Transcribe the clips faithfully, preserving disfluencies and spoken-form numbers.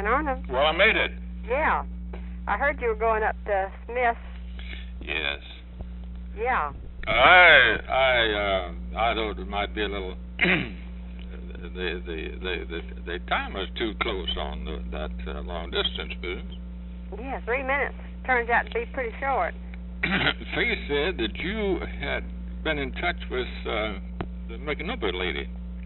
Van Arnhem. Well, I made it. Yeah. I heard you were going up to Smith's. Yes. Yeah. I I uh, I thought it might be a little. the, the the the the time was too close on the, that uh, long distance business. Yeah, three minutes turns out to be pretty short. Faye said that you had been in touch with uh, the McNubbin lady.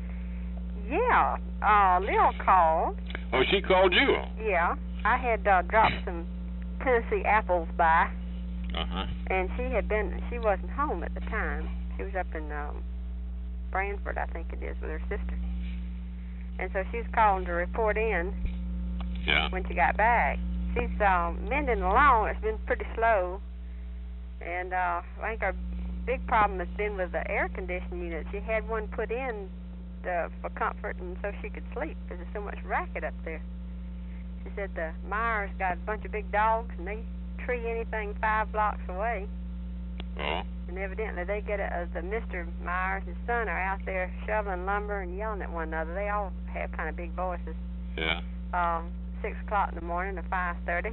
Yeah. Uh, Lil called. Oh, she called you? Yeah. I had uh, dropped some Tennessee apples by. Uh-huh. And she had been, she wasn't home at the time. She was up in um, Branford, I think it is, with her sister. And so she was calling to report in yeah. when she got back. She's um, mending along. It's been pretty slow. And uh, I think our big problem has been with the air conditioning unit. She had one put in the, for comfort and so she could sleep because there's so much racket up there. She said the Myers got a bunch of big dogs and they tree anything five blocks away. Oh. And evidently they get it as the Mister Myers and his son are out there shoveling lumber and yelling at one another. They all have kind of big voices. Yeah. Um, six o'clock in the morning to five thirty.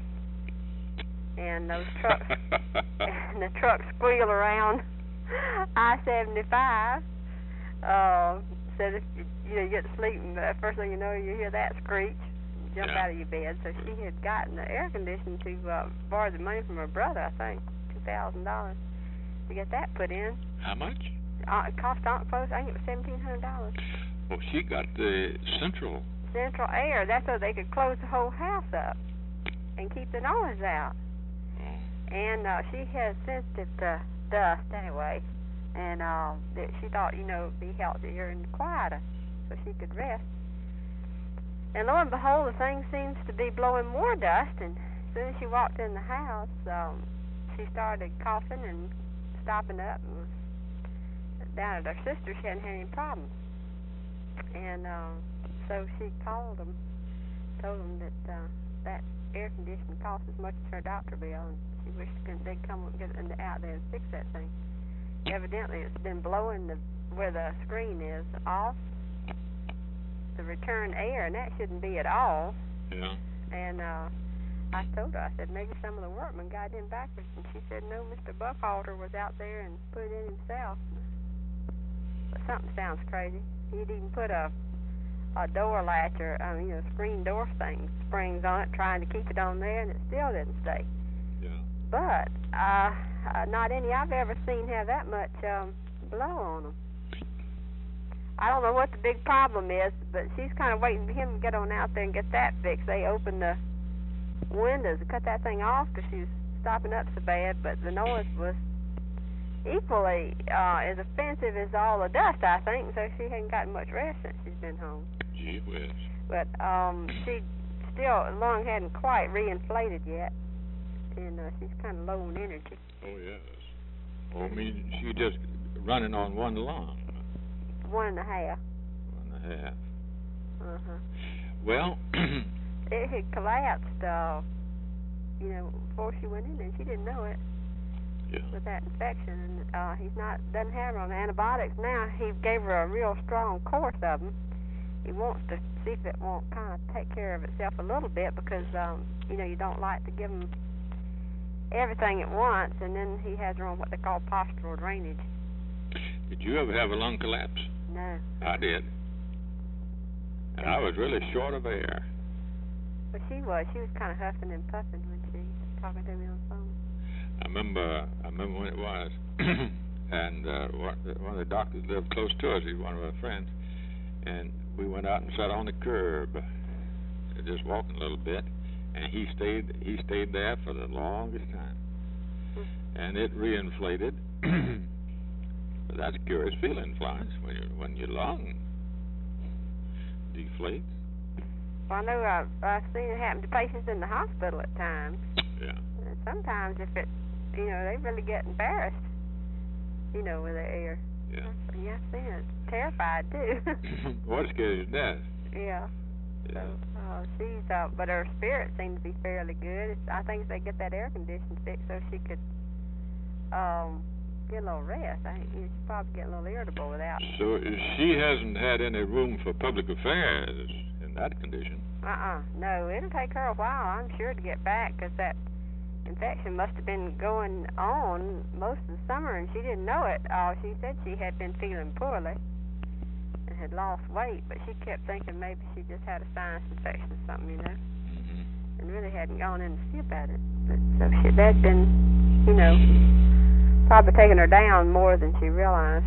And those trucks and the trucks squeal around I seventy-five. Uh, said if you, you know you get to sleep and the first thing you know you hear that screech. Jump yeah. out of your bed. So she had gotten the air conditioning to uh, borrow the money from her brother, I think, two thousand dollars to get that put in. How much? Uh, it cost Aunt Close, I think it was seventeen hundred dollars. Well, she got the central. Central air. That's so they could close the whole house up and keep the noise out. Oh. And uh, she has sensitive to dust anyway. And uh, that she thought, you know, it'd be healthier and quieter so she could rest. And lo and behold, the thing seems to be blowing more dust. And as soon as she walked in the house, um, she started coughing and stopping up. And was down at her sister, she hadn't had any problems. And uh, so she called them, told them that uh, that air conditioning cost as much as her doctor bill, and she wished they'd come and get it out there and fix that thing. Evidently, it's been blowing the where the screen is off. The return air, and that shouldn't be at all. Yeah. And uh, I told her, I said, maybe some of the workmen got in backwards. And she said, no, Mister Buckhalter was out there and put it in himself. But something sounds crazy. He'd even put a a door latch or, I mean, you know, screen door thing, springs on it, trying to keep it on there, and it still didn't stay. Yeah. But uh, uh, not any I've ever seen have that much um, blow on them. I don't know what the big problem is, but she's kind of waiting for him to get on out there and get that fixed. They opened the windows and cut that thing off because she was stopping up so bad, but the noise was equally uh, as offensive as all the dust, I think, so she hadn't gotten much rest since she's been home. Gee whiz. But um, she still, lung hadn't quite reinflated yet, and uh, she's kind of low on energy. Oh, yes. Oh, I mean, she just running on one lung. One and a half. One and a half. Uh-huh. Well, it had collapsed, uh, you know, before she went in, and she didn't know it. Yeah. With that infection, and uh, he's not doesn't have her on antibiotics now. He gave her a real strong course of them. He wants to see if it won't kind of take care of itself a little bit because um, you know you don't like to give them everything at once, and then he has her on what they call postural drainage. Did you ever have a lung collapse? No. I did. And I was really short of air. But she was. She was kind of huffing and puffing when she was talking to me on the phone. I remember, I remember when it was, and uh, one of the doctors lived close to us. He's one of our friends, and we went out and sat on the curb, just walking a little bit, and he stayed. He stayed there for the longest time, and it reinflated. But that's a curious feeling, Florence, when you when your lung deflates. Well, I know I've, I've seen it happen to patients in the hospital at times. Yeah. And sometimes if it, you know, they really get embarrassed, you know, with the air. Yeah. Yeah, I've seen it. Terrified, too. What scares you death? Yeah. Yeah. So, uh, she's, uh, but her spirits seem to be fairly good. It's, I think if they get that air conditioning fixed so she could um, get a little rest. I think she'd probably get a little irritable without. So she hasn't had any room for public affairs in that condition. Uh-uh. No, it'll take her a while, I'm sure, to get back, because that infection must have been going on most of the summer, and she didn't know it. Uh, she said she had been feeling poorly and had lost weight, but she kept thinking maybe she just had a sinus infection or something, you know, Mm-hmm. and really hadn't gone in to see about it. But so she, that'd been, you know, probably taking her down more than she realized.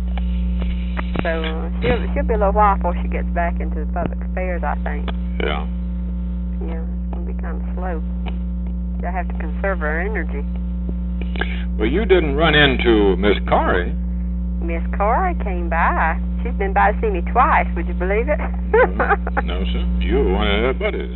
So uh, she'll, she'll be a little while before she gets back into the public affairs, I think. Yeah. Yeah, it's going to be kind of slow. She'll have to conserve her energy. Well, you didn't run into Miss Corey. Miss Corey came by. She's been by to see me twice. Would you believe it? Mm-hmm. No, sir. You were one of her buddies.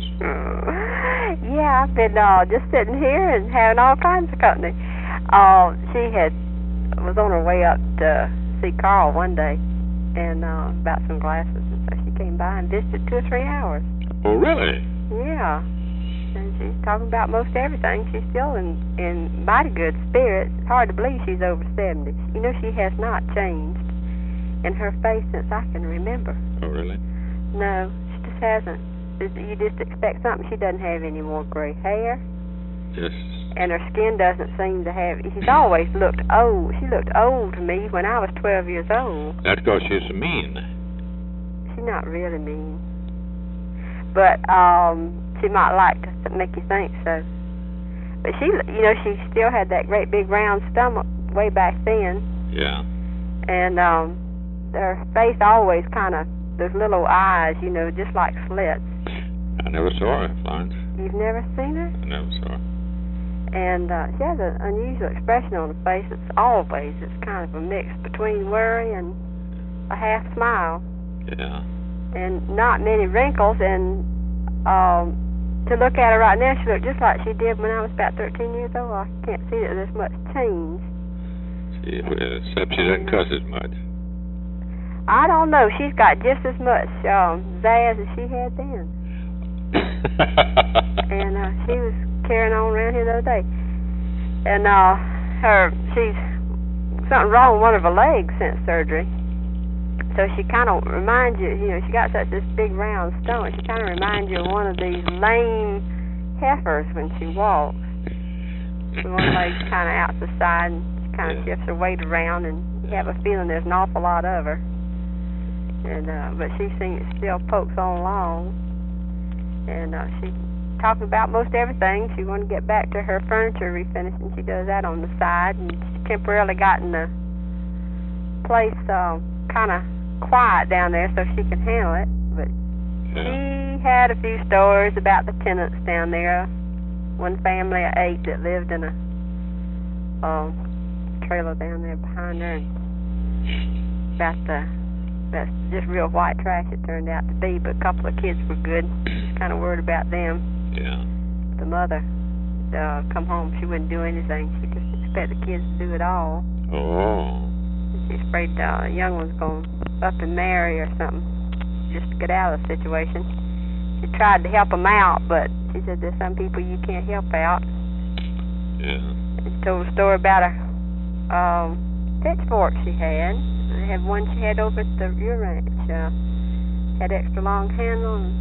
Yeah, I've been uh, just sitting here and having all kinds of company. Uh, she had was on her way up to see Carl one day, and uh, about some glasses, and so she came by and visited two or three hours. Oh, really? Yeah. And she's talking about most everything. She's still in, in mighty good spirits. It's hard to believe she's over seventy. You know, she has not changed in her face since I can remember. Oh, really? No, she just hasn't. You just expect something. She doesn't have any more gray hair. Yes. And her skin doesn't seem to have... She's always looked old. She looked old to me when I was twelve years old. That's because she's mean. She's not really mean. But, um... she might like to make you think so. But she, you know, she still had that great big round stomach way back then. Yeah. And um, her face always kind of, those little eyes, you know, just like slits. I never saw her, Florence. You've never seen her? I never saw her. And uh, she has an unusual expression on her face. It's always, it's kind of a mix between worry and a half smile. Yeah. And not many wrinkles, and um, to look at her right now, she looked just like she did when I was about thirteen years old. I can't see that there's much change. She, except she doesn't cuss as much. I don't know. She's got just as much um, zazz as she had then. And uh, she was carrying on around here the other day. And uh, her, she's something wrong with one of her legs since surgery. So she kind of reminds you, you know, she got such this big round stomach, she kind of reminds you of one of these lame heifers when she walks. So one leg's kind of out to the side, and she kind of shifts her weight around, and you have a feeling there's an awful lot of her. And uh, but she seems still pokes on along, and uh, she's talking about most everything. She wanted to get back to her furniture refinishing. She does that on the side, and she temporarily got in the place uh, kind of quiet down there so she can handle it. But Yeah. she had a few stories about the tenants down there. One family of eight that lived in a um, trailer down there behind her, and about the that's just real white trash it turned out to be. But a couple of kids were good. Just kind of worried about them. Yeah. The mother uh, come home, she wouldn't do anything. She just expected the kids to do it all. Oh. She's afraid uh, the young one's going to up and marry or something, just to get out of the situation. She tried to help them out, but she said there's some people you can't help out. Yeah. She told a story about a um, pitchfork she had. They had one she had over at the rear ranch. Uh, had extra long handle, and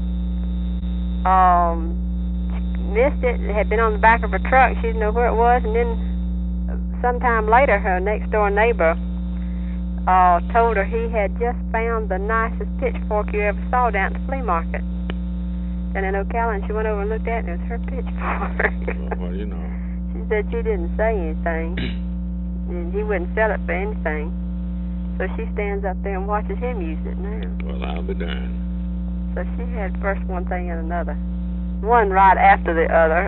um, missed it. It had been on the back of her truck. She didn't know where it was, and then sometime later, her next door neighbor uh, told her he had just found the nicest pitchfork you ever saw down at the flea market. And in Ocala, and she went over and looked at it, and it was her pitchfork. Well, what do you know? She said she didn't say anything, and he wouldn't sell it for anything. So she stands up there and watches him use it now. Well, I'll be darned. So she had first one thing and another. One right after the other.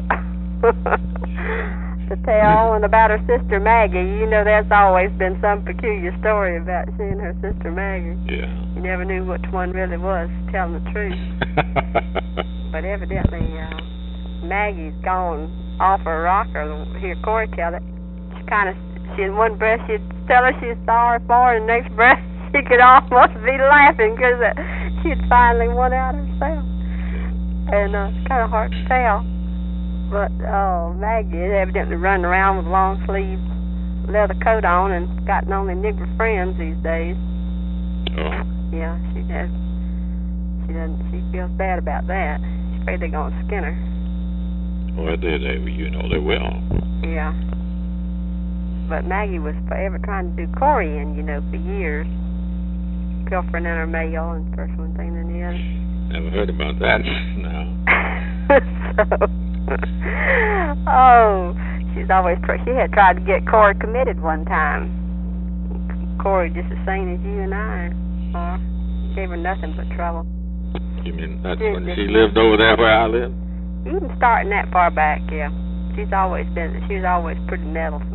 To tell, and about her sister Maggie. You know, there's always been some peculiar story about she and her sister Maggie. Yeah. You never knew which one really was telling the truth. But evidently, uh, Maggie's gone off her rocker. Hear Corey tell it. She kind of, she in one breath she'd tell her she's sorry for her, and the next breath she could almost be laughing because uh, she'd finally won out herself. And uh, it's kind of hard to tell. But uh, Maggie is evidently running around with a long sleeve leather coat on and gotten only nigger friends these days. Oh. Yeah, she does. She does and she feels bad about that. She's afraid they're going to skin her. Well, they, they, you know they will. Yeah. But Maggie was forever trying to do Corey in, you know, for years. Pilfering in her mail and first one thing then the other. Never heard about that. No. So, oh, she's always, pr- she had tried to get Corey committed one time. Corey just the same as you and I are. Gave her nothing but trouble. You mean that's Did when this. she lived over there where I live? Even starting that far back, yeah. She's always been, she was always pretty meddlesome.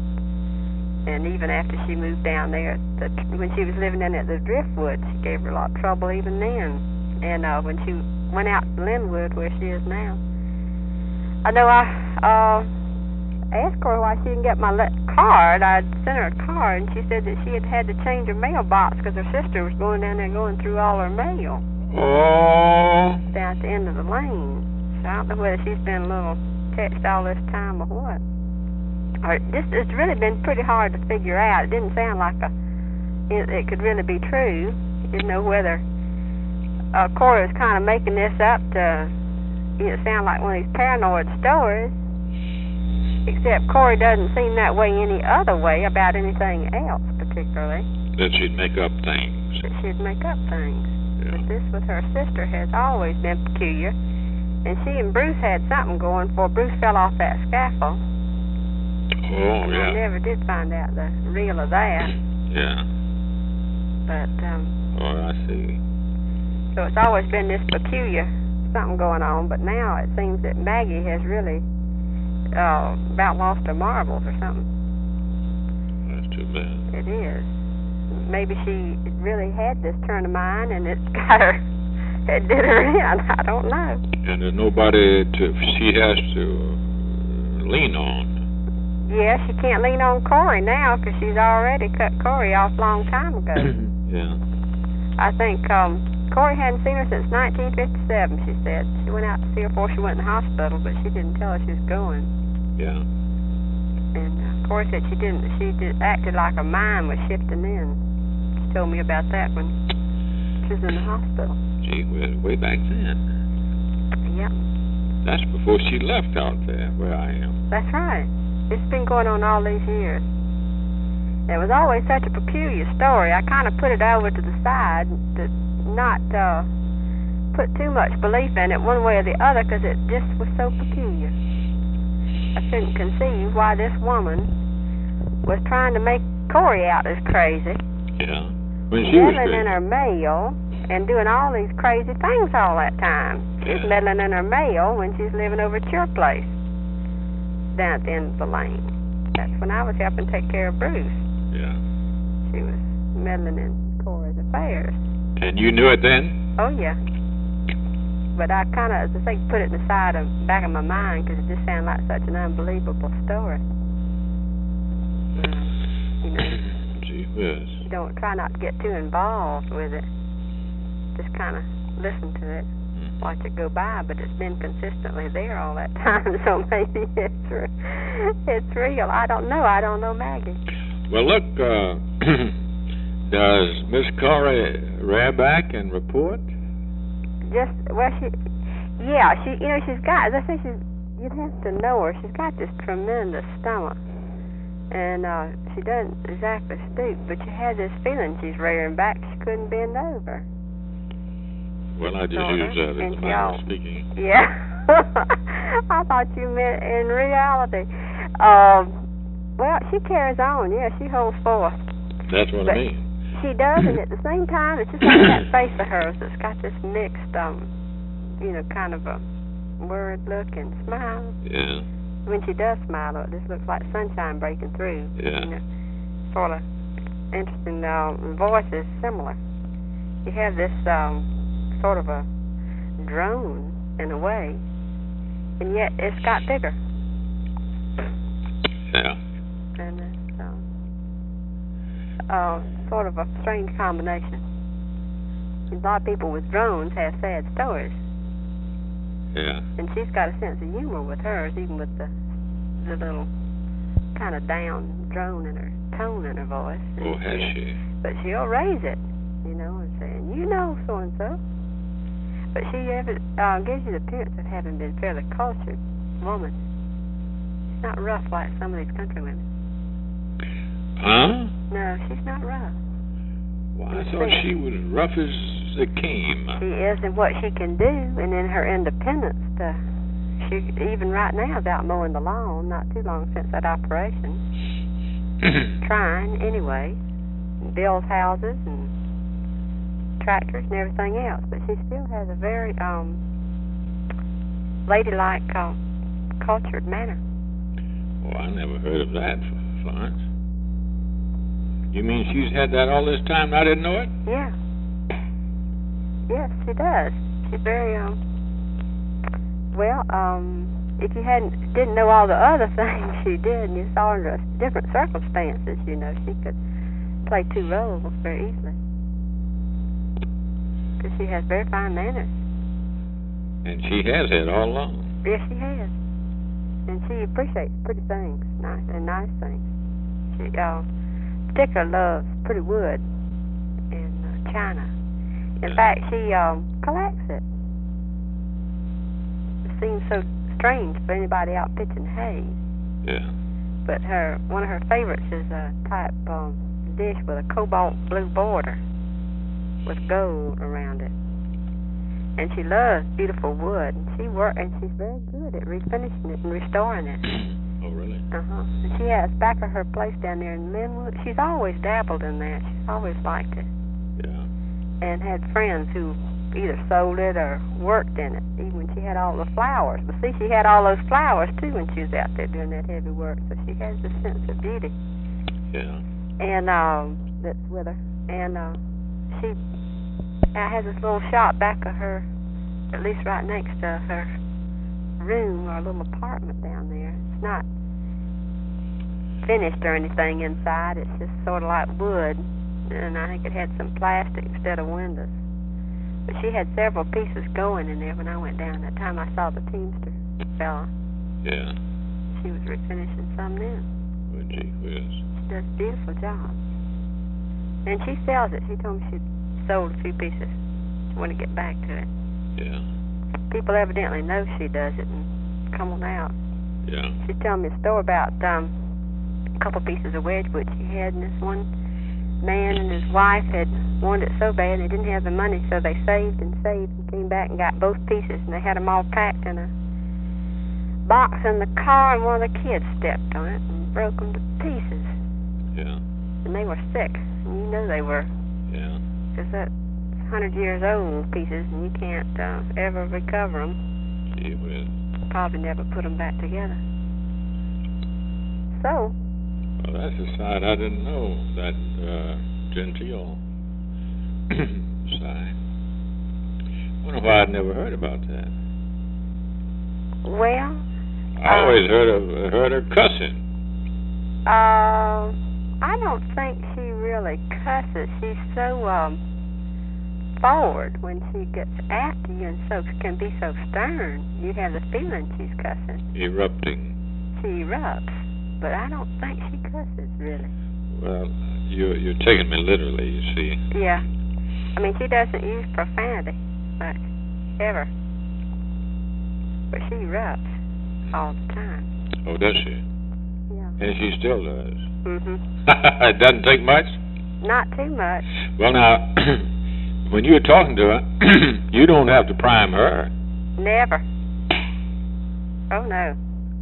And even after she moved down there, the, when she was living in at the Driftwood, she gave her a lot of trouble even then. And uh, when she went out to Linwood, where she is now, I know I uh, asked her why she didn't get my le- card. I sent her a card, and she said that she had had to change her mailbox because her sister was going down there going through all her mail. Oh. Down at the end of the lane. So I don't know whether she's been a little touched all this time or what. Or this it's really been pretty hard to figure out. It didn't sound like a it, it could really be true. You didn't know whether uh, Corey was kind of making this up to, you know, sound like one of these paranoid stories. Except Corey doesn't seem that way any other way about anything else, particularly. That she'd make up things. That she'd make up things. Yeah. But this with her sister has always been peculiar. And she and Bruce had something going before Bruce fell off that scaffold. Oh, and yeah. I never did find out the real of that. Yeah. But, um... Oh, I see. So it's always been this peculiar something going on, but now it seems that Maggie has really uh, about lost her marbles or something. That's too bad. It is. Maybe she really had this turn of mind and it's got her, it did her in. I don't know. And there's nobody to, she has to lean on. Yeah, she can't lean on Corey now because she's already cut Corey off a long time ago. Yeah. I think um, Corey hadn't seen her since nineteen fifty-seven, she said. She went out to see her before she went in the hospital, but she didn't tell her she was going. Yeah. And uh, Corey said she didn't, she just acted like her mind was shifting in. She told me about that when she was in the hospital. Gee, way, way back then. Yep. That's before she left out there where I am. That's right. It's been going on all these years. It was always such a peculiar story. I kind of put it over to the side to not uh, put too much belief in it one way or the other because it just was so peculiar. I couldn't conceive why this woman was trying to make Corey out as crazy. Yeah. When she was meddling in crazy. her mail and doing all these crazy things all that time. She's Yeah. meddling in her mail when she's living over at your place down at the end of the lane. That's when I was helping take care of Bruce. Yeah. She was meddling in Corey's affairs. And you knew it then? Oh, yeah. But I kind of, as I say, put it in the side of back of my mind because it just sounded like such an unbelievable story. Um, you know, Gee whiz. you don't try not to get too involved with it. Just kind of listen to it, watch it go by. But it's been consistently there all that time, so maybe it's re- it's real. I don't know. I don't know Maggie. Well, look, uh, does Miss Corey rear back and report? Just well, she, yeah, she, you know, she's got. As I say, she's. You'd have to know her. She's got this tremendous stomach, and uh, she doesn't exactly stoop. But you had this feeling she's rearing back. She couldn't bend over. Well, I just Sort of. used that as And a she matter all- of speaking. Yeah, I thought you meant in reality. Um, well, she carries on. Yeah, she holds forth. That's what But I mean. She does, and at the same time, it's just like that face of hers that's got this mixed, um, you know, kind of a worried look and smile. Yeah. When she does smile, though, it just looks like sunshine breaking through. Yeah. You know, sort of interesting. Uh, voice is similar. You have this um, sort of a drone in a way, and yet it's got bigger. Yeah. And it's um, uh, sort of a strange combination. A lot of people with drones have sad stories, Yeah. and she's got a sense of humor with hers, even with the the little kind of down drone in her tone in her voice. Oh, has she? But she'll raise it, you know, and say, "You know, so and so." ever, uh, gives you the appearance of having been fairly cultured woman. She's not rough like some of these country women. Huh? No, she's not rough. Well, I thought she was rough as they came. She is in what she can do, and in her independence. To, she even right now is out mowing the lawn. Not too long since that operation. Trying anyway, and builds houses and tractors and everything else. But she still has a very um ladylike, uh, cultured manner. Well, I never heard of that, Florence. You mean she's had that all this time and I didn't know it? Yeah. Yes, she does. She's very, um, well, um, if you hadn't, didn't know all the other things she did and you saw her in different circumstances, you know, she could play two roles very easily. Because she has very fine manners. And she has had all along. Yes, she has. And she appreciates pretty things, nice and nice things. She, uh, particularly loves pretty wood and uh, china. In Yeah. fact, she um, collects it. It seems so strange for anybody out pitching hay. Yeah. But her one of her favorites is a type um, dish with a cobalt blue border with gold around it. And she loves beautiful wood. And she work and she's very good at refinishing it and restoring it. Oh, really? Uh-huh. And she has back of her place down there in Linwood. She's always dabbled in that. She's always liked it. Yeah. And had friends who either sold it or worked in it, even when she had all the flowers. But see, she had all those flowers, too, when she was out there doing that heavy work. So she has a sense of beauty. Yeah. And, um, that's with her. And, uh, she uh, has this little shop back of her, at least right next to her room or little apartment down there. It's not finished or anything inside. It's just sort of like wood, and I think it had some plastic instead of windows. But she had several pieces going in there when I went down. That time I saw the teamster fella. Yeah. She was refinishing some then. Well, gee whiz. She does a beautiful job. And she sells it. She told me she sold a few pieces. She wanted to get back to it. Yeah. People evidently know she does it and come on out. Yeah. She's telling me a story about um, a couple pieces of Wedgwood she had, and this one man and his wife had wanted it so bad they didn't have the money, so they saved and saved and came back and got both pieces, and they had them all packed in a box in the car, and one of the kids stepped on it and broke them to pieces. Yeah. And they were sick, and you know they were. Yeah. Because that's one hundred years old pieces, and you can't uh, ever recover them. Gee whiz. Probably never put them back together. So. Well, that's a side I didn't know, that uh, genteel side. I wonder why I'd never heard about that. Well, I uh, always heard of heard her cussing. Uh, I don't think she really cusses. She's so um forward when she gets after you, and so can be so stern. You have the feeling she's cussing. Erupting. She erupts, but I don't think she cusses really. Well, you you're taking me literally, you see. Yeah, I mean she doesn't use profanity much ever, but she erupts all the time. Oh, does she? Yeah. And she still does. Mhm. It doesn't take much. Not too much. Well, now, when you're talking to her, you don't have to prime her. Never. Oh no.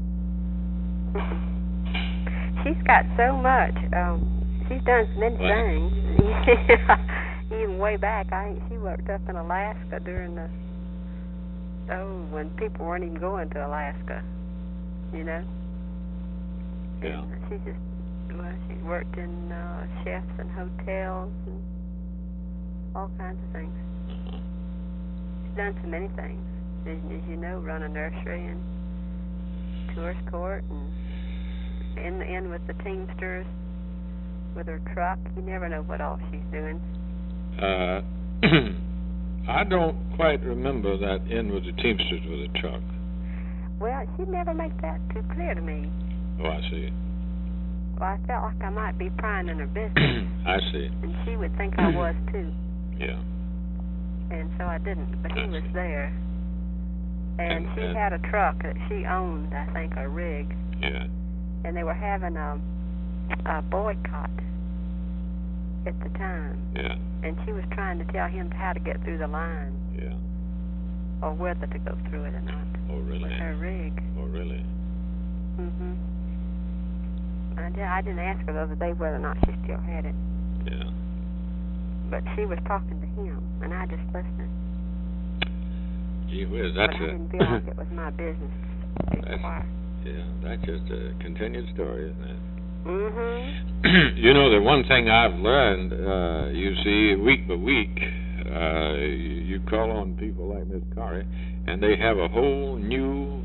She's got so much. Um, she's done so many what? things. Even way back, I think she worked up in Alaska during the oh when people weren't even going to Alaska. You know. Yeah. And she just well, she worked in uh, chefs and hotels and all kinds of things. Uh-huh. She's done so many things. As, as you know, run a nursery and tourist court and in the end with the Teamsters with her truck. You never know what all she's doing. Uh, I don't quite remember that in with the Teamsters with a truck. Well, she'd never make that too clear to me. Oh, I see. Well, I felt like I might be prying in her business. I see. And she would think I was too. Yeah. And so I didn't. But he was there. And, And, she and- had a truck that she owned, I think, a rig. Yeah. And they were having a, a boycott at the time. Yeah. And she was trying to tell him how to get through the line, Yeah. or whether to go through it or not, Oh, really? with her rig. Oh, really? Mhm. I, di- I didn't ask her the other day whether or not she still had it, Yeah. but she was talking to him, and I just listened. Gee whiz, that's but I a... didn't feel like it was my business to That's- inquire. Yeah, that's just a continued story, isn't it? Mhm. You know, the one thing I've learned, uh, you see, week by week, uh, you, you call on people like Miss Corrie, and they have a whole new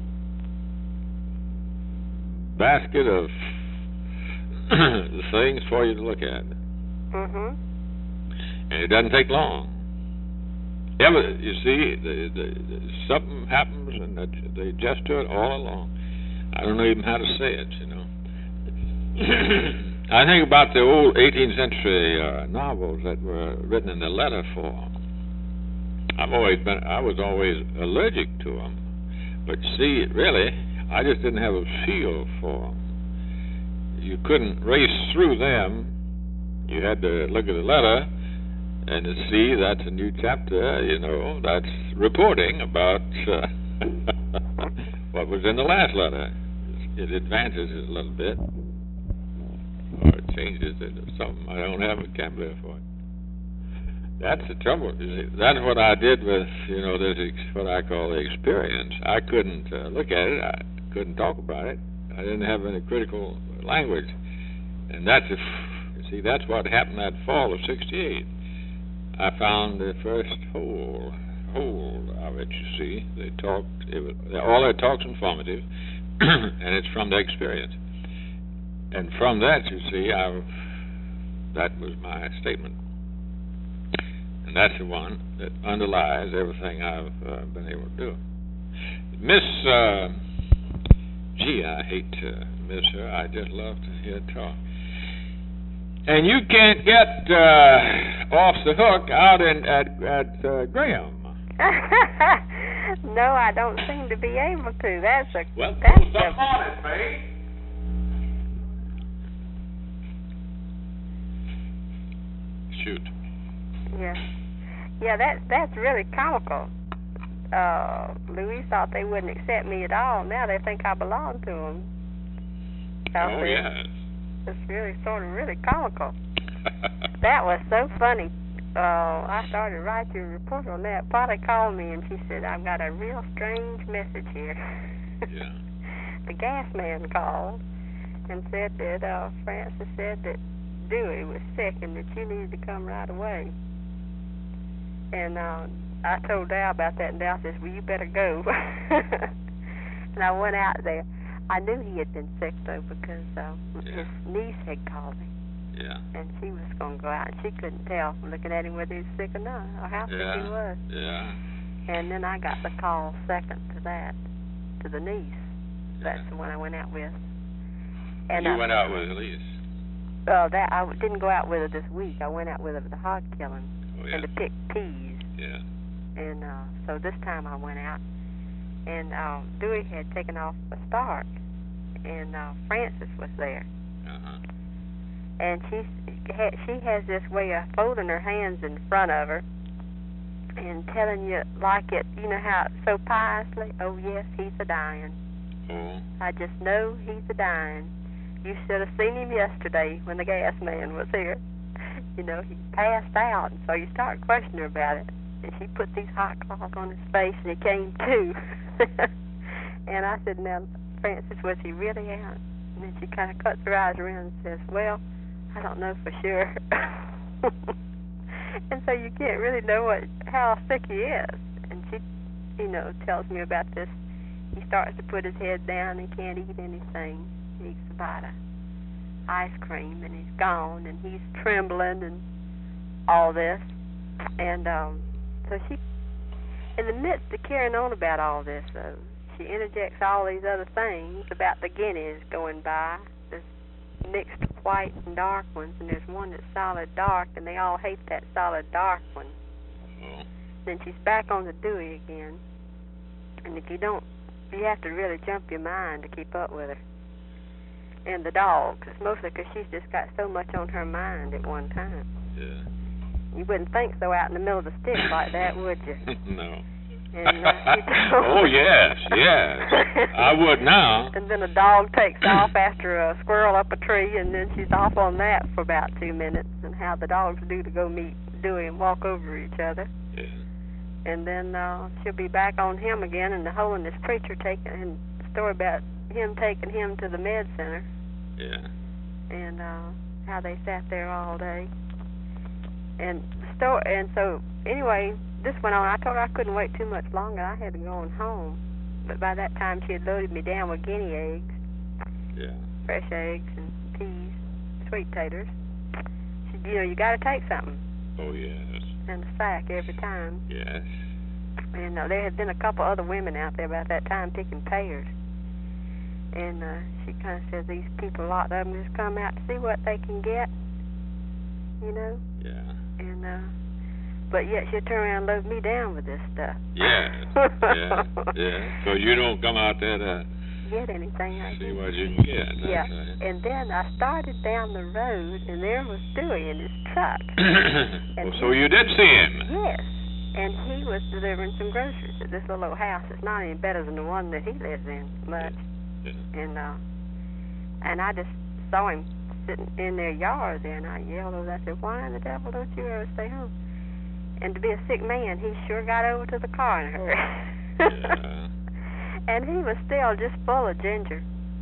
basket of things for you to look at. Mhm. And it doesn't take long. Ever, you see, the, the, the, something happens and they adjust to it all along. I don't know even how to say it, you know. I think about the old eighteenth century uh, novels that were written in the letter form. I've always been, I was always allergic to them. But see, really, I just didn't have a feel for them. You couldn't race through them. You had to look at the letter and to see that's a new chapter, you know, that's reporting about uh, what was in the last letter. It advances it a little bit, or it changes it or something. I don't have a vocabulary for it. That's the trouble. That's what I did with, you know, this ex- what I call the experience. I couldn't uh, look at it. I couldn't talk about it. I didn't have any critical language. And that's, if, you see, that's what happened that fall of sixty-eight. I found the first whole, whole of it, you see. They talked, it was, all their talk's informative, and it's from the experience. And from that, you see, I, that was my statement. And that's the one that underlies everything I've uh, been able to do. Miss, uh, gee, I hate to miss her. I just love to hear her talk. And you can't get uh, off the hook out in at at uh, Graham. No, I don't seem to be able to. That's a Well, that's put something a, on it, Faye. Shoot. yeah, yeah. That that's really comical. Uh, Louise thought they wouldn't accept me at all. Now they think I belong to them. Oh, yes. It's really sort of really comical. That was so funny. Uh, I started writing a report on that. Polly called me and she said, I've got a real strange message here. Yeah. The gas man called and said that uh, Francis said that Dewey was sick and that you needed to come right away. And uh, I told Dal about that, and Dal says, well, you better go. And I went out there. I knew he had been sick, though, because uh, Yeah. his niece had called me. Yeah. And she was going to go out, and she couldn't tell from looking at him whether he was sick or not, or how sick Yeah. he was. Yeah. And then I got the call second to that, to the niece. That's Yeah. the one I went out with. And And you I, went out with Elise. Uh, that I w- didn't go out with her this week. I went out with her for the hog killing Oh, and yeah. to pick peas. Yeah. And uh, so this time I went out, and uh, Dewey had taken off a start, and uh, Frances was there. Uh-huh. And she's, ha- she has this way of folding her hands in front of her and telling you like it, you know how, so piously, oh, yes, he's a-dying. Oh. I just know he's a-dying. You should have seen him yesterday when the gas man was here. You know, he passed out, and so you start questioning her about it. And she put these hot cloths on his face, and he came to. And I said, now, Frances, was he really out? And then she kind of cuts her eyes around and says, well, I don't know for sure. And so you can't really know what how sick he is. And she, you know, tells me about this. He starts to put his head down and can't eat anything. He eats about a ice cream, and he's gone, and he's trembling and all this. And um, so she, in the midst of carrying on about all this, though, she interjects all these other things about the guineas going by. There's mixed white and dark ones, and there's one that's solid dark, and they all hate that solid dark one. Oh. then she's back on the Dewey again. And if you don't, you have to really jump your mind to keep up with her. And the dogs, it's mostly because she's just got so much on her mind at one time. Yeah. You wouldn't think so out in the middle of the sticks like that, would you? No. And, uh, oh, yes, yes. I would now. And then a dog takes off after a squirrel up a tree, and then she's off on that for about two minutes, and how the dogs do to go meet Dewey and walk over each other. Yeah. And then uh, she'll be back on him again, and the holiness preacher taking, and the story about him taking him to the med center. Yeah. And uh, how they sat there all day. And the story, and so anyway, this went on. I told her I couldn't wait too much longer. I had to go on home. But by that time, she had loaded me down with guinea eggs. Yeah. Fresh eggs and peas, sweet taters. She, you know, you got to take something. Oh, yes. In a sack every time. Yes. And uh, there had been a couple other women out there about that time picking pears. And uh, she kind of said these people, a lot of them just come out to see what they can get, you know? Yeah. And, uh, but yet she'll turn around and load me down with this stuff. Yeah. Yeah. Yeah. So you don't come out there to get anything I see get. what you can get. Yeah. Right. And then I started down the road, and there was Dewey in his truck. Well, so you did see him. Yes. And he was delivering some groceries at this little old house. It's not any better than the one that he lives in much. Yeah. And uh, and I just saw him sitting in their yard there, and I yelled over. I said, "Why in the devil don't you ever stay home?" And to be a sick man, he sure got over to the car in a hurry. Yeah. And he was still just full of ginger.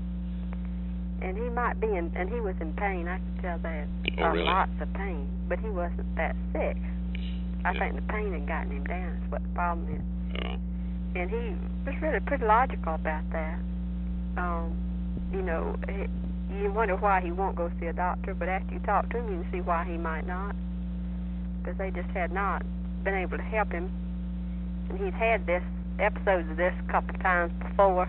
And he might be in, and he was in pain. I could tell that. Oh, uh, really? Lots of pain, but he wasn't that sick. I Yeah. think the pain had gotten him down. That's what the problem is. Oh. And he was really pretty logical about that. Um, you know, he, you wonder why he won't go see a doctor, but after you talk to him, you can see why he might not. Because they just had not been able to help him. And he'd had this episodes of this a couple times before.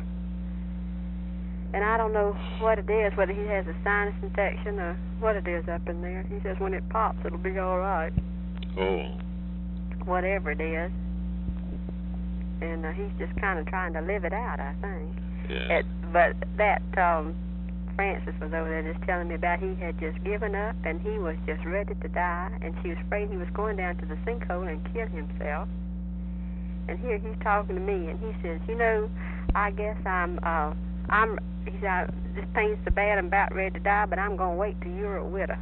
And I don't know what it is, whether he has a sinus infection or what it is up in there. He says when it pops, it'll be all right. Oh. Whatever it is. And uh, he's just kind of trying to live it out, I think. Yeah. It, but that um, Francis was over there just telling me about he had just given up and he was just ready to die, and she was afraid he was going down to the sinkhole and kill himself. And here he's talking to me, and he says, you know, I guess I'm, uh, I'm, he said, this pain's so bad I'm about ready to die, but I'm going to wait till you're a widow.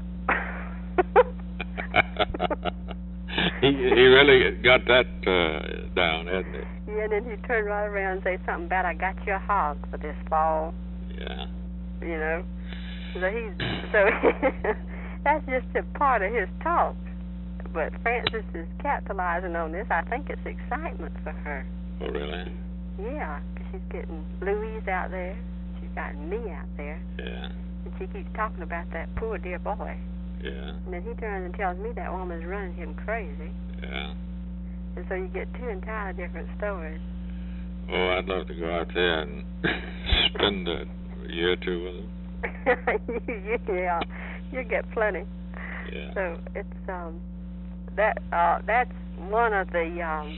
he he really got that uh, down, hasn't he? Yeah, and then he turned right around and say something about, I got you a hog for this fall. Yeah. You know? So he's, so that's just a part of his talk. But Frances is capitalizing on this. I think it's excitement for her. Oh, really? Yeah, because she's getting Louise out there. She's got me out there. Yeah. And she keeps talking about that poor dear boy. Yeah. And then he turns and tells me that woman's running him crazy. Yeah. And so you get two entirely different stories. Oh, I'd love to go out there and spend a year or two with him. you, yeah, you get plenty. Yeah. So it's um that uh that's one of the um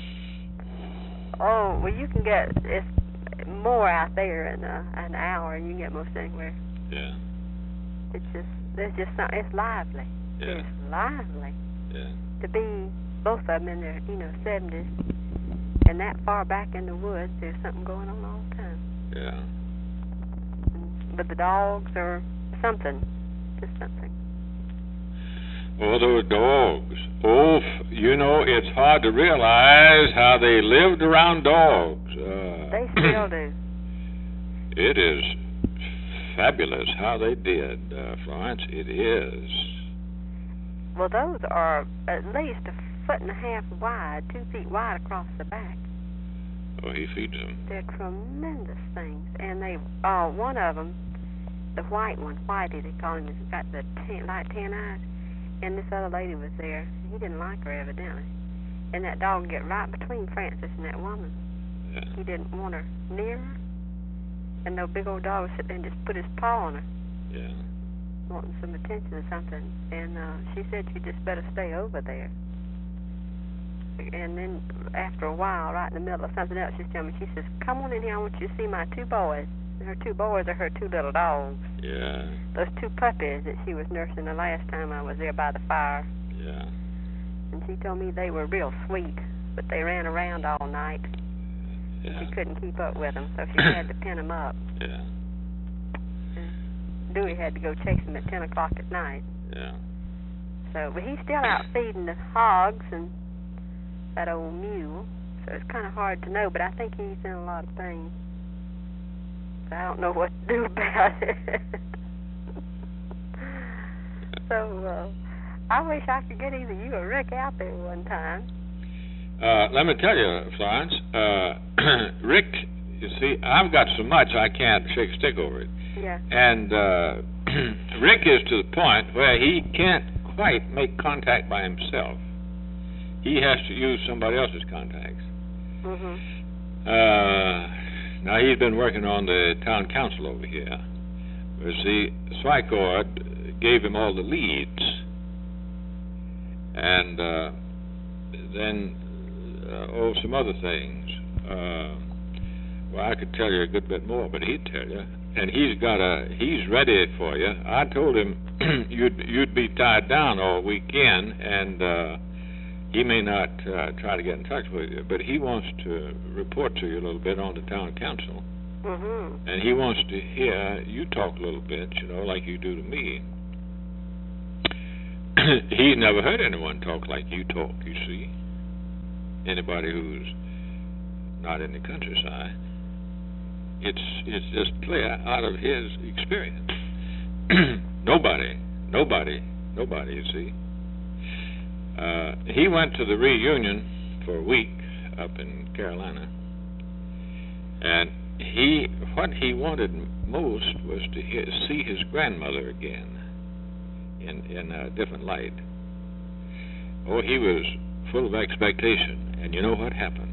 oh well you can get it's more out there in a, an hour, and you can get most anywhere. Yeah. It's just there's just something. It's lively. Yeah. It's lively. Yeah. To be both of them in their you know seventies and that far back in the woods, there's something going on all the time. Yeah. But the dogs are something, just something. Oh, those dogs. Oh, f- you know, it's hard to realize how they lived around dogs. Uh, They still do. It is fabulous how they did, uh, Florence. It is. Well, those are at least a foot and a half wide, two feet wide across the back. Oh, he feeds them. They're tremendous things. And they, uh, one of them, the white one, Whitey, they call him, he's got the tan, light tan eyes. And this other lady was there. He didn't like her, evidently. And that dog would get right between Frances and that woman. Yeah. He didn't want her near her. And no big old dog would sit there and just put his paw on her, Yeah. wanting some attention or something. And uh, she said you just better stay over there. And then after a while, right in the middle of something else, she's telling me, she says, come on in here, I want you to see my two boys. And her two boys are her two little dogs. Yeah. Those two puppies that she was nursing the last time I was there by the fire. Yeah. And she told me they were real sweet, but they ran around all night. Yeah. She couldn't keep up with them, so she had to pin them up. Yeah. And Dewey had to go chase them at ten o'clock at night. Yeah. So, but he's still out feeding the hogs and that old mule, so it's kind of hard to know, but I think he's in a lot of pain. So I don't know what to do about it. So, uh, I wish I could get either you or Rick out there one time. Uh, let me tell you, Florence, uh, Rick, you see, I've got so much I can't shake a stick over it. Yeah. And uh, Rick is to the point where he can't quite make contact by himself. He has to use somebody else's contacts. Mhm. Uh, now he's been working on the town council over here. But see, Swycord gave him all the leads, and uh, then uh, oh, some other things. Uh, well, I could tell you a good bit more, but he'd tell you. And he's got a, he's ready for you. I told him you'd you'd be tied down all weekend, and uh, he may not uh, try to get in touch with you, but he wants to report to you a little bit on the town council. Mhm. And he wants to hear you talk a little bit, you know, like you do to me. He's never heard anyone talk like you talk, you see. Anybody who's not in the countryside. It's it's just clear out of his experience. nobody, nobody, nobody, you see. Uh, he went to the reunion for a week up in Carolina, and he what he wanted most was to hear, see his grandmother again in in a different light. Oh, he was full of expectation, and you know what happened?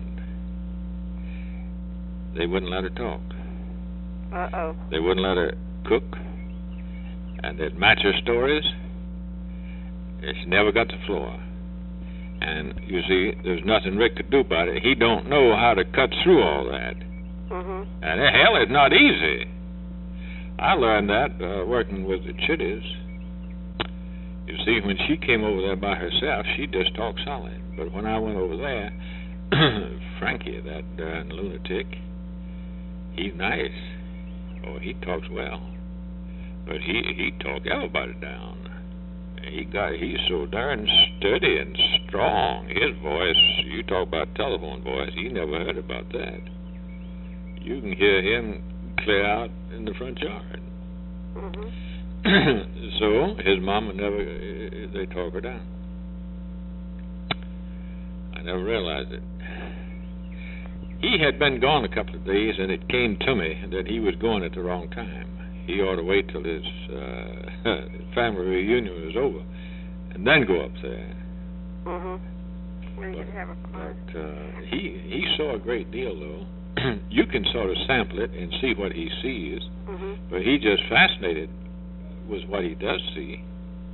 They wouldn't let her talk. Uh-oh. They wouldn't let her cook, and they'd match her stories. She never got the floor. And, you see, there's nothing Rick could do about it. He don't know how to cut through all that. Mhm. And, hell, it's not easy. I learned that uh, working with the Chitties. You see, when she came over there by herself, she just talked solid. But when I went over there, Frankie, that darn lunatic, he's nice. Oh, he talks well, but he he talk everybody down. He got he's so darn sturdy and strong. His voice, you talk about telephone voice, he never heard about that. You can hear him clear out in the front yard. Mhm. So his mama never they talk her down. I never realized it. He had been gone a couple of days, and it came to me that he was going at the wrong time. He ought to wait till his uh, family reunion was over, and then go up there. Mhm. Where you But, could have a fun. but uh, he he saw a great deal, though. You can sort of sample it and see what he sees, Mhm. but he just fascinated with what he does see.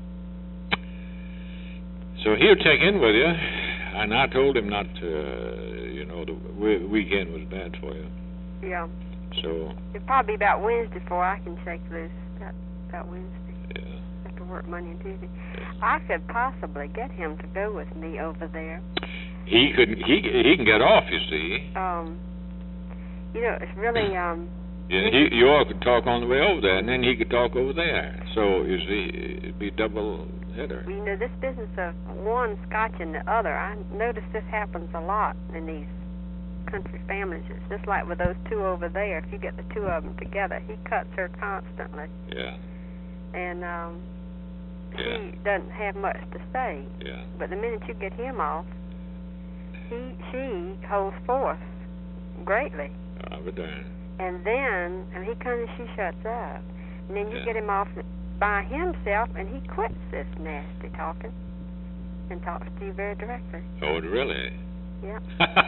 So he'll check in with you, and I told him not to, uh, you know, the we- weekend was bad for you. Yeah. So, It'll probably be about Wednesday before I can shake loose. About, about Wednesday. yeah. I have to work Monday and Tuesday. I could possibly get him to go with me over there. He could he he can get off, you see. Um, you know, it's really um. Yeah, he you all could talk on the way over there, and then he could talk over there. So you see, it'd be double header. You know, this business of one scotching the other, I notice this happens a lot in these country families. It's just like with those two over there. If you get the two of them together, he cuts her constantly, Yeah, and um, yeah, she doesn't have much to say. yeah. But the minute you get him off, he she holds forth greatly. Oh, but darn. And then, and he kind of, she shuts up. And then you Yeah. get him off by himself, and he quits this nasty talking and talks to you very directly. Oh, really? Yeah.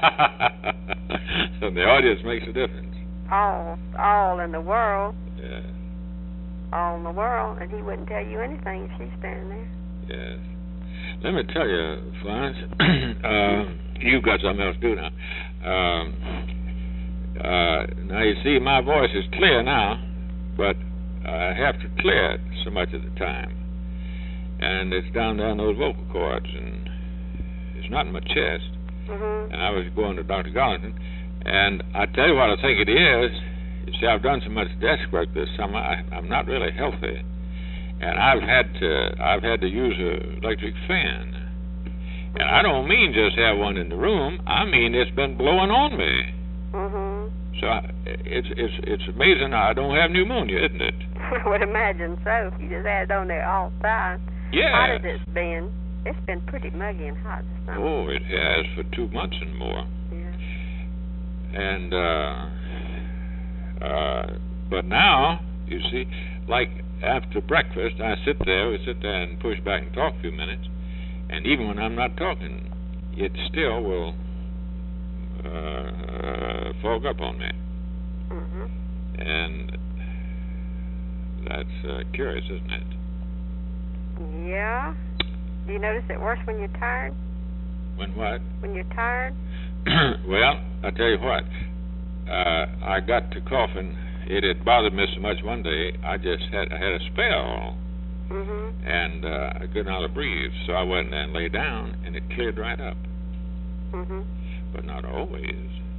So the audience makes a difference. All, all in the world, Yeah, all in the world, and he wouldn't tell you anything if she's standing there. yes. Let me tell you, Florence, uh, You've got something else to do now. Um, uh, now, you see, my voice is clear now, but I have to clear it so much of the time. And it's down down those vocal cords, and it's not in my chest. Mm-hmm. And I was going to Doctor Garlington, and I tell you what I think it is. You see, I've done so much desk work this summer, I, I'm not really healthy. And I've had to, I've had to use an electric fan. And I don't mean just have one in the room. I mean it's been blowing on me. Mm-hmm. So I, it's it's it's amazing I don't have pneumonia, isn't it? I would imagine so. If you just had it on there all the time. Yeah. Hot as it's been. It's been pretty muggy and hot this summer. Oh, it has for two months and more. Yeah. And uh, uh, but now you see, like after breakfast, I sit there, we sit there and push back and talk a few minutes. And even when I'm not talking, it still will uh, uh, fog up on me. Mm-hmm. And that's uh, curious, isn't it? Yeah. Do you notice it worse when you're tired? When what? When you're tired? Well, I tell you what. Uh, I got to coughing. It had bothered me so much one day. I just had I had a spell. Mm-hmm. And uh, I couldn't hardly breathe, so I went and lay down, and it cleared right up. Mm-hmm. But not always.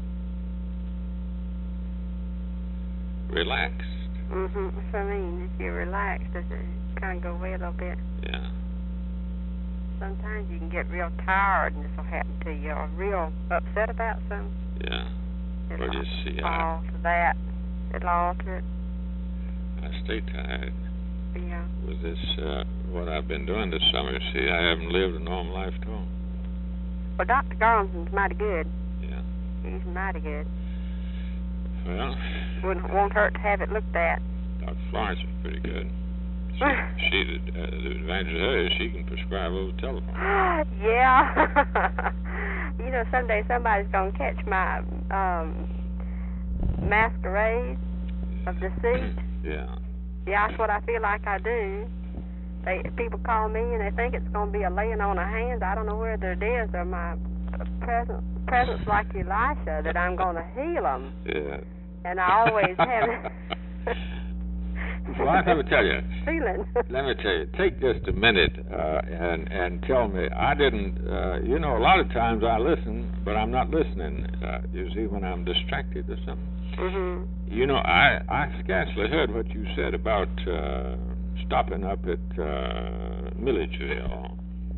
Relaxed. Mm-hmm. That's what I mean. If you're relaxed, does it kind of go away a little bit? Yeah. Sometimes you can get real tired, and this will happen to you, or real upset about something. Yeah. It'll Well, you see, I, alter that. It'll alter it. I stay tired. Yeah. With this, uh, what I've been doing this summer, see, I haven't lived a normal life at all. Well, Doctor Garlington's mighty good. Yeah. He's mighty good. Well, Wouldn't won't hurt to have it looked at. Doctor Florence is pretty good. She, she the, uh, the advantage of her is she can prescribe over the telephone. Yeah. You know, someday somebody's gonna catch my um, masquerade of deceit. Yeah. Yeah, that's what I feel like I do. They people call me and they think it's going to be a laying on of hands. I don't know whether it is or my presence, presence like Elisha that I'm going to heal them. Yeah. And I always have. Well, I have to tell you. Feeling. Let me tell you. Take just a minute uh, and and tell me. I didn't. Uh, you know, a lot of times I listen, but I'm not listening. Uh, you see, when I'm distracted or something. Mhm. You know, I I scarcely heard what you said about uh, stopping up at uh, Milledgeville.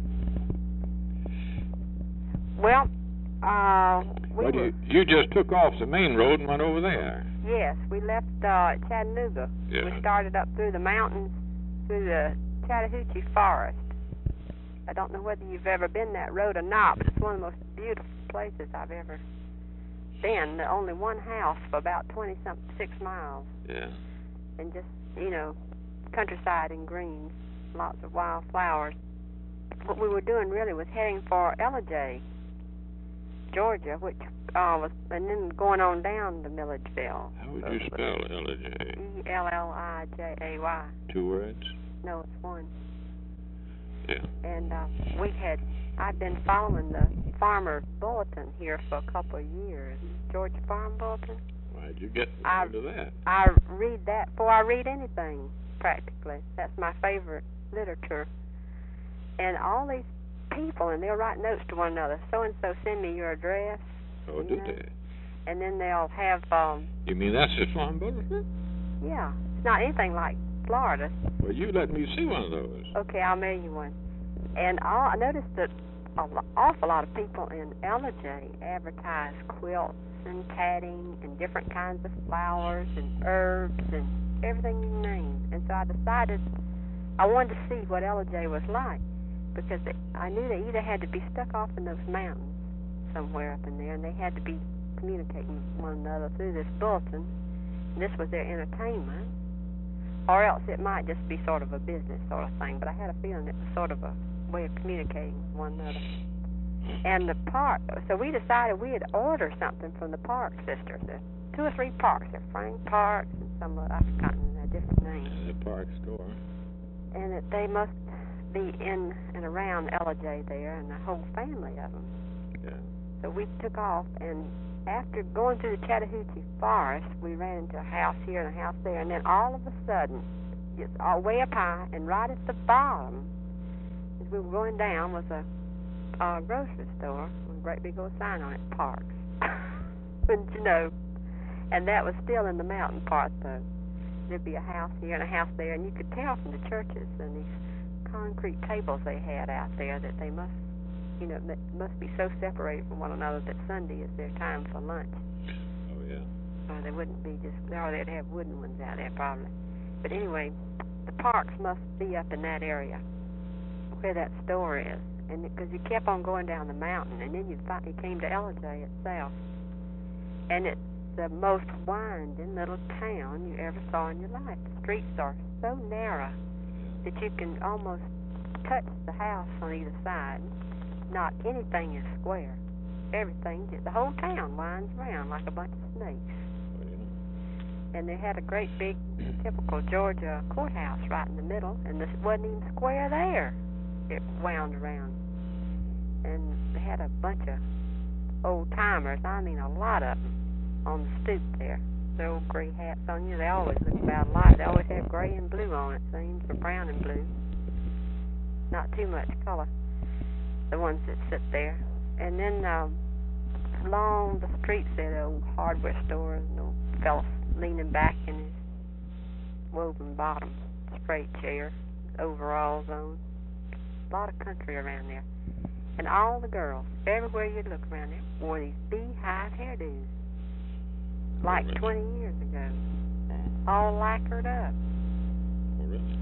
Well, uh, we Well, were, you, you just took off the main road and went over there. yes, we left uh, Chattanooga. Yeah. We started up through the mountains, through the Chattahoochee Forest. I don't know whether you've ever been that road or not, but it's one of the most beautiful places I've ever been. Only one house for about twenty something six miles, Yeah. and just you know, countryside and greens, lots of wild flowers. What we were doing really was heading for Ellijay, Georgia, which uh, was, and then going on down to Milledgeville. How would So you it was spell L A J? E L L I J A Y. Two words? No, it's one. Yeah. And uh, we had, I'd been following the Farmer Bulletin here for a couple of years. Georgia Farm Bulletin. Why'd you get I- into that? I read that before I read anything, practically. That's my favorite literature. And all these people, and they'll write notes to one another. So-and-so, send me your address. Oh, you do know. they? And then they'll have, um, You mean that's the farm bulletin? yeah, it's not anything like Florida. Well, you let me see one of those. Okay, I'll mail you one. And all, I noticed that an awful lot of people in Ellijay advertise quilts and tatting and different kinds of flowers and herbs and everything you name. And so I decided I wanted to see what Ellijay was like, because they, I knew they either had to be stuck off in those mountains somewhere up in there, and they had to be communicating with one another through this bulletin. And this was their entertainment. Or else it might just be sort of a business sort of thing, but I had a feeling it was sort of a way of communicating with one another. And the park, so we decided we'd order something from the Park Sisters. There's two or three parks. There's Frank Parks and some of, I've forgotten their different names. The park store. And that they must be in and around Ellijay there, and the whole family of them. Yeah. So we took off, and after going through the Chattahoochee Forest, we ran into a house here and a house there, and then all of a sudden, just all way up high, and right at the bottom, as we were going down, was a, a grocery store with a great big old sign on it, Parks. Wouldn't you know? And that was still in the mountain part, though. There'd be a house here and a house there, and you could tell from the churches and these concrete tables they had out there that they must, you know, must be so separated from one another that Sunday is their time for lunch. Oh, yeah. Or they wouldn't be just, or they'd have wooden ones out there probably. But anyway, the Parks must be up in that area where that store is. And because you kept on going down the mountain, and then you finally came to Ellijay itself. And it's the most winding little town you ever saw in your life. The streets are so narrow that you can almost touch the house on either side. Not anything is square. Everything, the whole town winds around like a bunch of snakes. Oh, yeah. And they had a great big, typical Georgia courthouse right in the middle, and this wasn't even square there. It wound around. And they had a bunch of old-timers, I mean a lot of them, on the stoop there. Their old gray hats on you. They always look about alike. They always have gray and blue on it, seems, or brown and blue. Not too much color, the ones that sit there. And then um, along the streets there, the old hardware stores, and the old fella leaning back in his woven bottom straight chair, overalls on. A lot of country around there. And all the girls, everywhere you look around there, wore these beehive hairdos. Like really? twenty years ago. Oh. All lacquered up. Oh, really?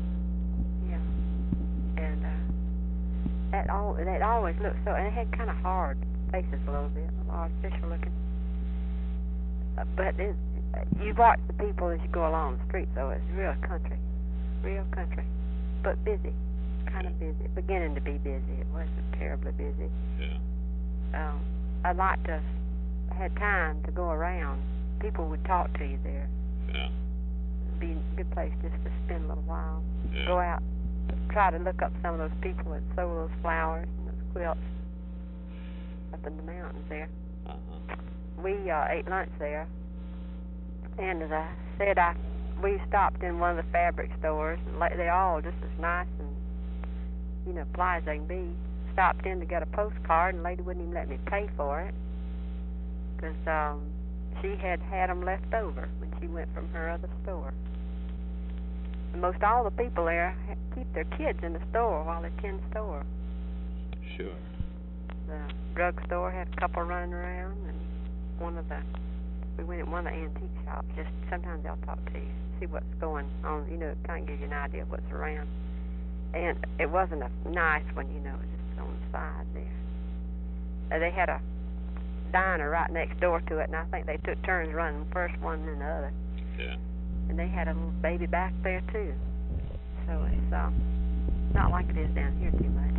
Yeah. And uh, that all that always looked so, and it had kind of hard faces a little bit, a little artificial looking. Uh, but it, you watch the people as you go along the street, though. It's real country. Real country. But busy. Kind of busy. Beginning to be busy. It wasn't terribly busy. Yeah. Um, I'd like to have had time to go around. People would talk to you there. Yeah. It'd be a good place just to spend a little while. Yeah. Go out, try to look up some of those people that sow those flowers and those quilts up in the mountains there. Uh-huh. We uh, ate lunch there, and as I said, I we stopped in one of the fabric stores, and la- they all just as nice and, you know, polite as they can be. Stopped in to get a postcard, and the lady wouldn't even let me pay for it because um, she had had them left over when she went from her other store. And most all the people there ha- keep their kids in the store while they tend the store. Sure. The drugstore had a couple running around, and one of the we went in one of the antique shops. Just sometimes they'll talk to you, see what's going on. You know, it kind of gives you an idea of what's around. And it wasn't a nice one, you know. It was just on the side there. Uh, they had a diner right next door to it, and I think they took turns running first one then the other. Yeah. And they had a little baby back there too. So it's uh, not like it is down here too much.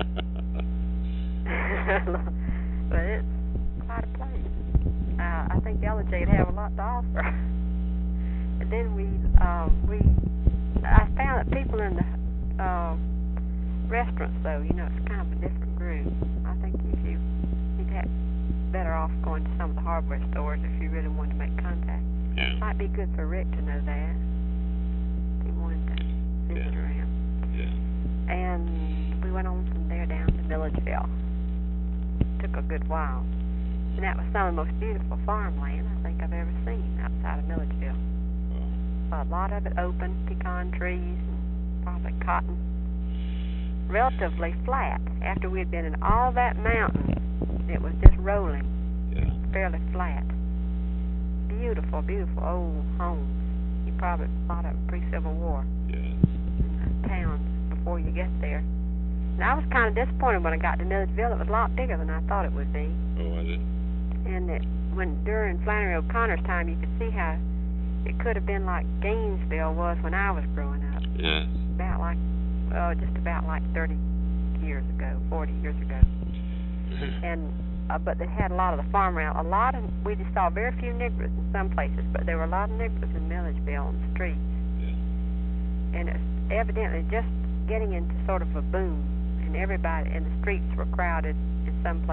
But it's quite a place. Uh, I think Ellijay would have a lot to offer. And then we, uh, we, I found that people in the uh, restaurants, though, you know, it's kind of a different group. I think if you, you'd have better off going to some of the hardware stores if you really wanted to make contact. Yeah. Might be good for Rick to know that. If he wanted to visit Yeah. around. Yeah. And we went on from there down to Milledgeville. Took a good while. And that was some of the most beautiful farmland I think I've ever seen outside of Milledgeville. Well, A lot of it open, pecan trees, and probably cotton. Relatively flat. After we had been in all that mountain, it was just rolling, yeah. fairly flat. Beautiful, beautiful old homes. You probably thought of them pre-Civil War. Yeah. In the towns before you get there. And I was kind of disappointed when I got to Milledgeville. It was a lot bigger than I thought it would be. Oh, was it? And it, when during Flannery O'Connor's time, you could see how it could have been like Gainesville was when I was growing up. Yes. About like, oh, just about like thirty years ago, forty years ago. And uh, but they had a lot of the farm around. A lot of we just saw very few Negroes in some places, but there were a lot of Negroes in Milledgeville on the streets. Yeah. And it's evidently just getting into sort of a boom, and everybody and the streets were crowded in some places, and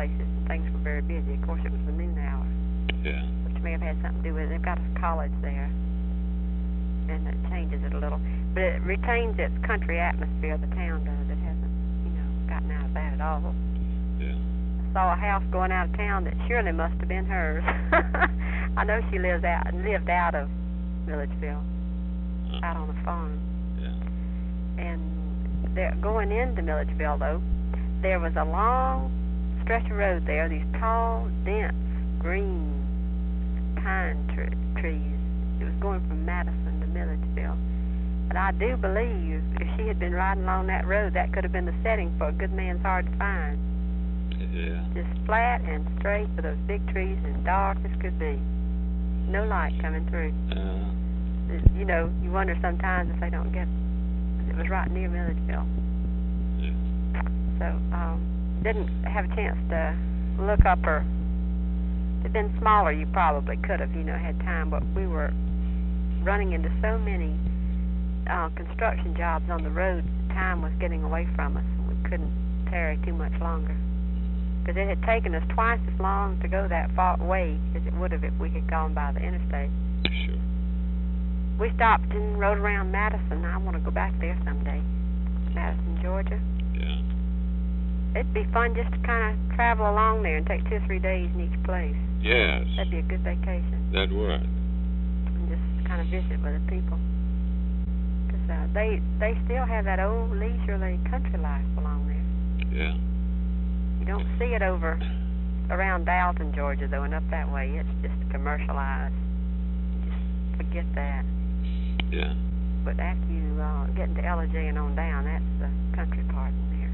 things were very busy. Of course, it was the noon hour, Yeah. which may have had something to do with it. They've got a college there, and it changes it a little. But it retains its country atmosphere, the town does. It hasn't, you know, gotten out of that at all. Yeah. I saw a house going out of town that surely must have been hers. I know she lives out lived out of Milledgeville, Uh, out on the farm. yeah. And there, going into Milledgeville, though, there was a long stretch of road there, these tall, dense, green pine tr- trees. It was going from Madison to Milledgeville. But I do believe if she had been riding along that road, that could have been the setting for a good man's hard to find. Yeah. Just flat and straight with those big trees and dark as could be. No light coming through. Uh, It- you know, you wonder sometimes if they don't get it. It was right near Milledgeville. yeah. So, um, didn't have a chance to look up her. If it'd been smaller, you probably could have, you know, had time. But we were running into so many uh, construction jobs on the road, time was getting away from us, and we couldn't tarry too much longer. Because it had taken us twice as long to go that far away as it would have if we had gone by the interstate. Sure. We stopped and rode around Madison. I want to go back there someday. Madison, Georgia. Yeah. It'd be fun just to kind of travel along there and take two or three days in each place. Yes. That'd be a good vacation. That would. And just kind of visit with the people. Because uh, they, they still have that old leisurely country life along there. Yeah. You don't see it over around Dalton, Georgia, though, and up that way. It's just commercialized. You just forget that. Yeah. But after you uh, get into L J and on down, that's the country part in there.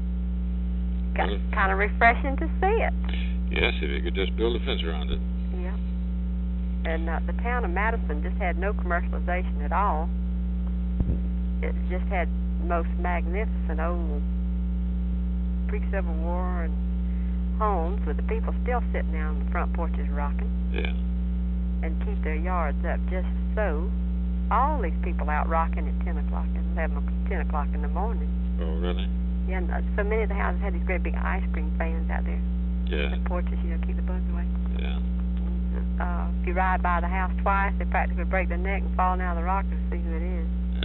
Got Well, kind of refreshing to see it. yes, if you could just build a fence around it. Yeah. And uh, the town of Madison just had no commercialization at all. It just had most magnificent old pre-Civil War and homes with the people still sitting down on the front porches rocking Yeah. and keep their yards up just so. All these people out rocking at ten o'clock and eleven o'clock, ten o'clock in the morning. Oh, really? Yeah, and uh, so many of the houses had these great big ice cream fans out there. Yeah. The porches, you know, keep the bugs away. Yeah. Uh, if you ride by the house twice, they practically break their neck and fall down the rock to see who it is.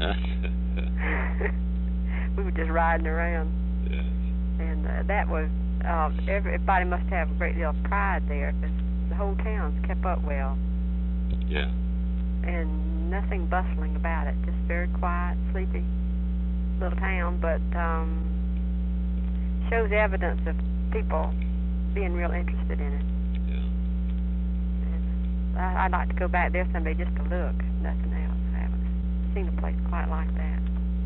We were just riding around, Yes. and uh, that was uh, everybody must have a great deal of pride there because the whole town's kept up well, Yeah. and nothing bustling about it. Just very quiet, sleepy little town, but um, shows evidence of people being real interested in it. Yeah. I, I'd like to go back there someday just to look. Nothing else. I haven't seen a place quite like that.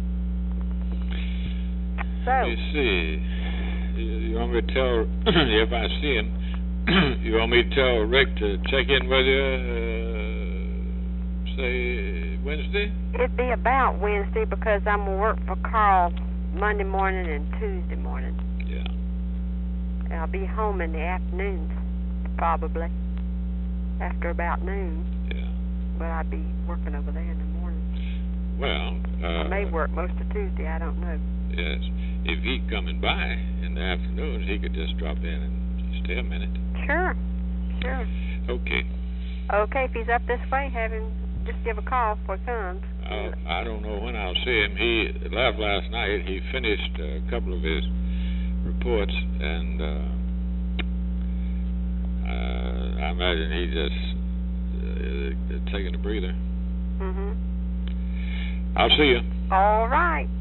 So, Let me see. You, you want me to tell, if I see him, you want me to tell Rick to check in with you, uh, say, Wednesday? it'd be about Wednesday because I'm going to work for Carl Monday morning and Tuesday morning. Yeah. And I'll be home in the afternoons, probably, after about noon. Yeah. But I'd be working over there in the morning. Well, uh... I may work most of Tuesday, I don't know. Yes. If he's coming by in the afternoons, he could just drop in and stay a minute. Sure, sure. Okay. Okay, if he's up this way, have him just give a call before he comes. I'll, I don't know when I'll see him. He left last night. He finished a couple of his reports, and uh, uh, I imagine he just uh, taking a breather. Mm-hmm. I'll see you. All right.